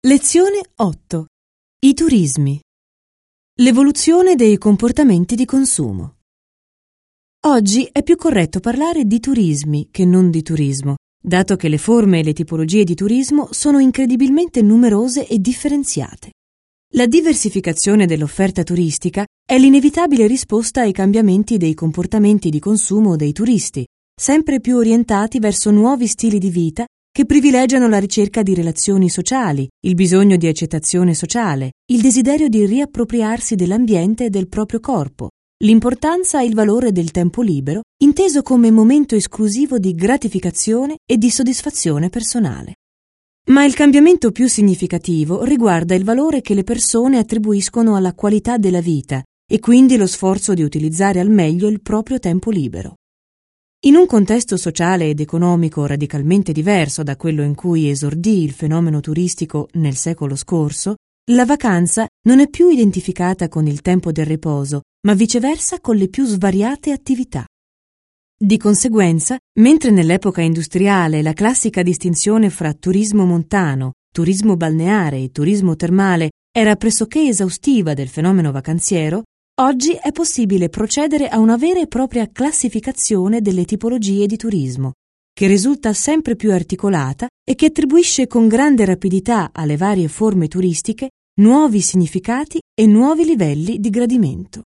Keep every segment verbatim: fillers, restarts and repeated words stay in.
Lezione otto. I turismi. L'evoluzione dei comportamenti di consumo. Oggi è più corretto parlare di turismi che non di turismo, dato che le forme e le tipologie di turismo sono incredibilmente numerose e differenziate. La diversificazione dell'offerta turistica è l'inevitabile risposta ai cambiamenti dei comportamenti di consumo dei turisti, sempre più orientati verso nuovi stili di vita che privilegiano la ricerca di relazioni sociali, il bisogno di accettazione sociale, il desiderio di riappropriarsi dell'ambiente e del proprio corpo, l'importanza e il valore del tempo libero, inteso come momento esclusivo di gratificazione e di soddisfazione personale. Ma il cambiamento più significativo riguarda il valore che le persone attribuiscono alla qualità della vita e quindi lo sforzo di utilizzare al meglio il proprio tempo libero. In un contesto sociale ed economico radicalmente diverso da quello in cui esordì il fenomeno turistico nel secolo scorso, la vacanza non è più identificata con il tempo del riposo, ma viceversa con le più svariate attività. Di conseguenza, mentre nell'epoca industriale la classica distinzione fra turismo montano, turismo balneare e turismo termale era pressoché esaustiva del fenomeno vacanziero, oggi è possibile procedere a una vera e propria classificazione delle tipologie di turismo, che risulta sempre più articolata e che attribuisce con grande rapidità alle varie forme turistiche nuovi significati e nuovi livelli di gradimento.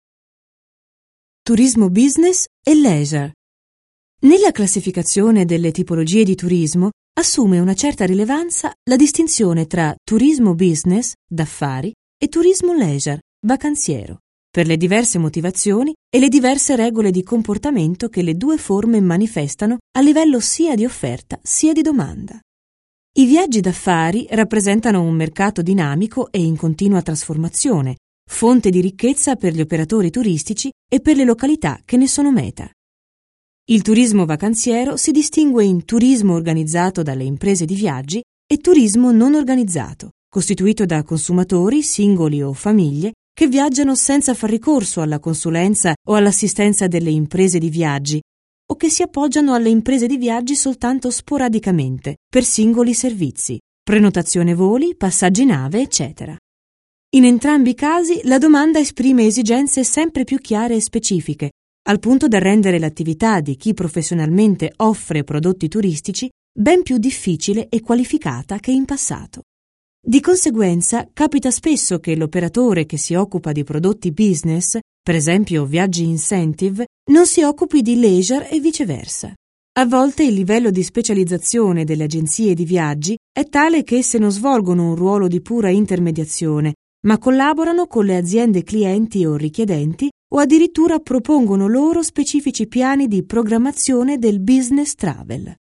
Turismo business e leisure. Nella classificazione delle tipologie di turismo assume una certa rilevanza la distinzione tra turismo business, d'affari, e turismo leisure, vacanziero, per le diverse motivazioni e le diverse regole di comportamento che le due forme manifestano a livello sia di offerta sia di domanda. I viaggi d'affari rappresentano un mercato dinamico e in continua trasformazione, fonte di ricchezza per gli operatori turistici e per le località che ne sono meta. Il turismo vacanziero si distingue in turismo organizzato dalle imprese di viaggi e turismo non organizzato, costituito da consumatori, singoli o famiglie, che viaggiano senza far ricorso alla consulenza o all'assistenza delle imprese di viaggi, o che si appoggiano alle imprese di viaggi soltanto sporadicamente, per singoli servizi, prenotazione voli, passaggi nave, eccetera. In entrambi i casi la domanda esprime esigenze sempre più chiare e specifiche, al punto da rendere l'attività di chi professionalmente offre prodotti turistici ben più difficile e qualificata che in passato. Di conseguenza, capita spesso che l'operatore che si occupa di prodotti business, per esempio viaggi incentive, non si occupi di leisure e viceversa. A volte il livello di specializzazione delle agenzie di viaggi è tale che esse non svolgono un ruolo di pura intermediazione, ma collaborano con le aziende clienti o richiedenti o addirittura propongono loro specifici piani di programmazione del business travel.